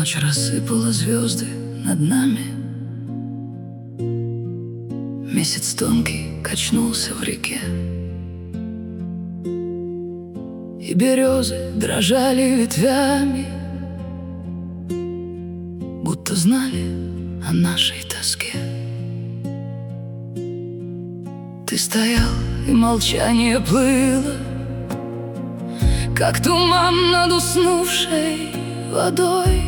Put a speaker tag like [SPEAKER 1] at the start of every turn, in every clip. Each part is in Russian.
[SPEAKER 1] Ночь рассыпала звезды над нами. Месяц тонкий качнулся в реке, и березы дрожали ветвями, будто знали о нашей тоске. Ты стоял, и молчание плыло, как туман над уснувшей водой.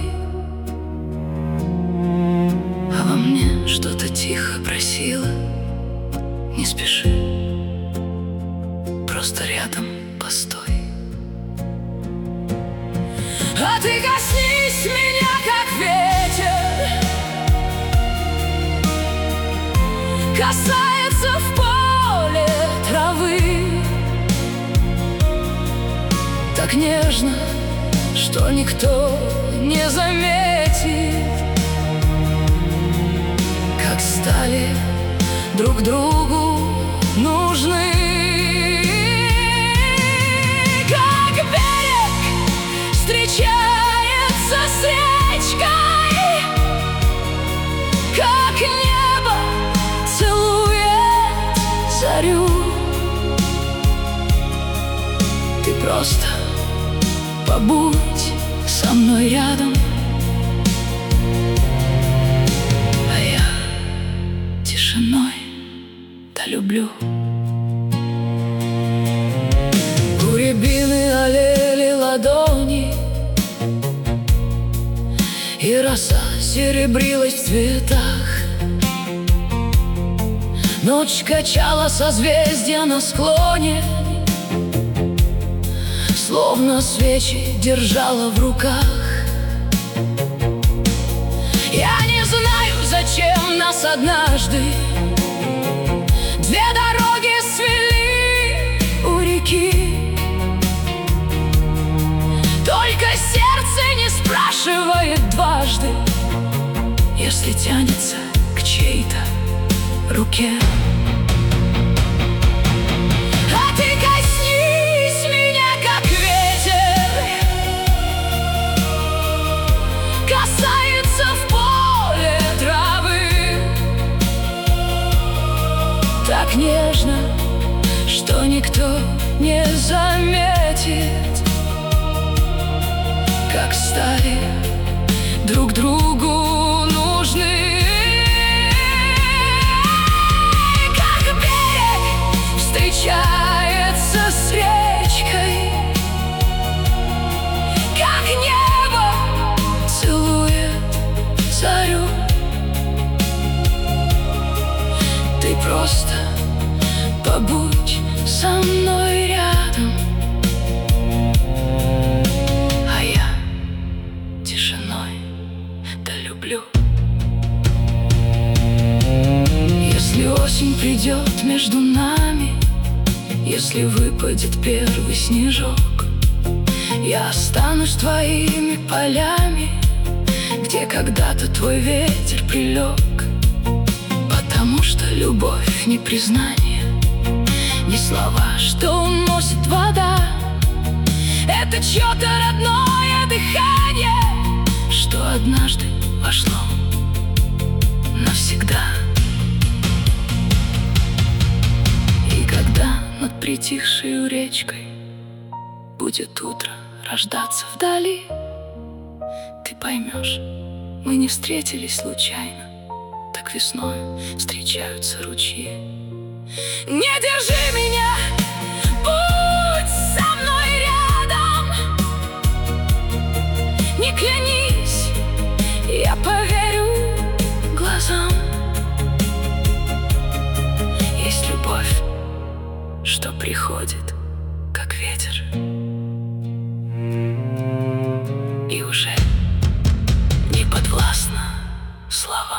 [SPEAKER 1] А во мне что-то тихо просило: не спеши, просто рядом постой. А ты коснись меня, как ветер касается в поле травы, так нежно, что никто не заметит, как стали друг другу нужны. Как берег встречается с речкой, как небо целует зарю. Ты просто побудь со мной рядом, а я тишиной да люблю. У рябины олели ладони, и роса серебрилась в цветах. Ночь качала созвездия на склоне, словно свечи держала в руках. Я не знаю, зачем нас однажды две дороги свели у реки. Только сердце не спрашивает дважды, если тянется к чьей-то руке. А ты коснись меня, как ветер касается в поле травы, так нежно, что никто не заметит, как стали друг другу нужны. Как берег встречается с речкой, как небо целует зарю. Ты просто побудь со мной рядом, а я тишиной да люблю. Если осень придет между нами, если выпадет первый снежок, я останусь твоими полями, где когда-то твой ветер прилег. Потому что любовь не признание, не слова, что уносит вода. Это чье-то родное дыхание, что однажды вошло навсегда. И когда над притихшей речкой будет утро рождаться вдали, ты поймешь, мы не встретились случайно, так весною встречаются ручьи. Не держи меня, будь со мной рядом, не клянись, я поверю глазам. Есть любовь, что приходит, как ветер, и уже не подвластна слова.